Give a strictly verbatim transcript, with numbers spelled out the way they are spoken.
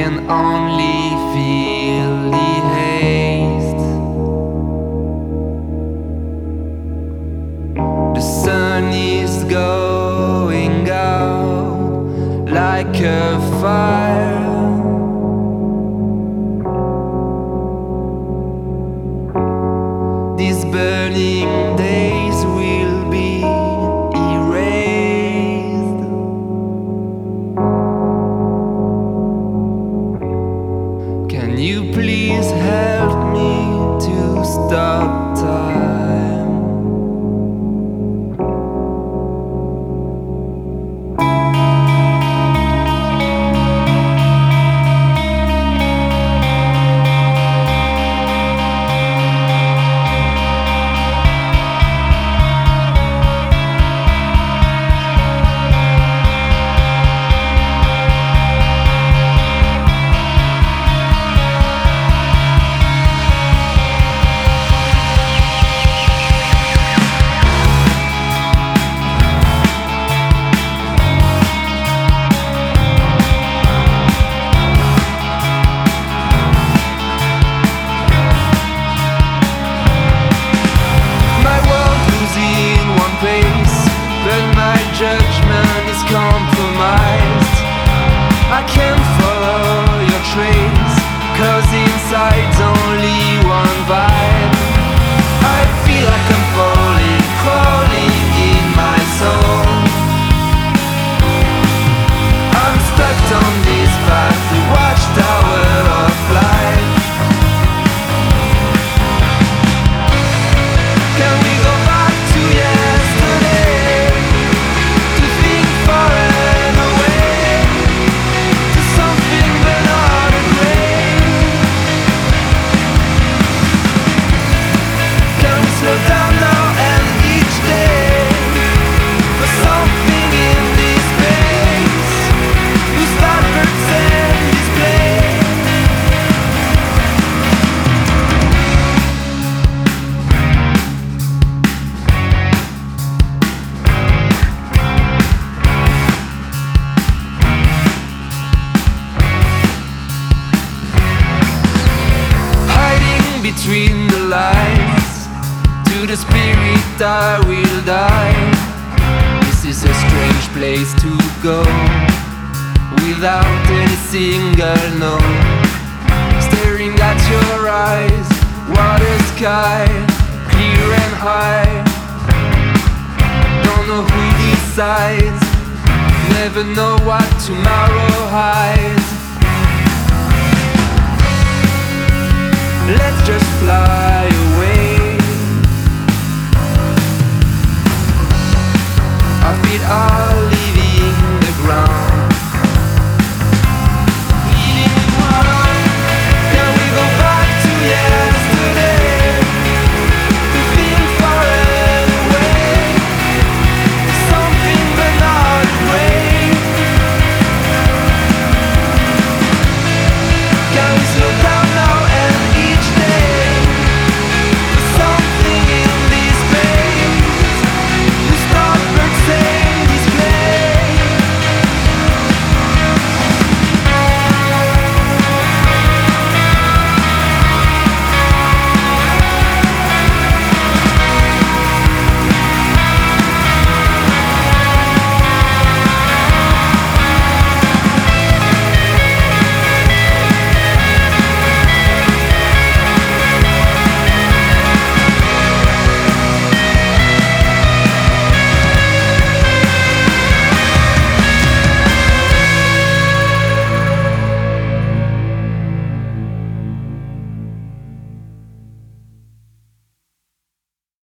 can only feel the haste. The sun is going out like a fire. These burning days will be erased. Can you please help me to stop time? Judgment is compromised. I can't follow your trace, 'cause inside's only one vibe. I feel like I'm falling, crawling in my soul. I'm stuck on this path, the watchtower of life. Can we go back to yesterday? Slow down now and each day for something in this space. You start birds and display. Hiding between the lines, to the spirit I will die. This is a strange place to go, without any single no. Staring at your eyes, water sky, clear and high. Don't know who decides, never know what tomorrow hides.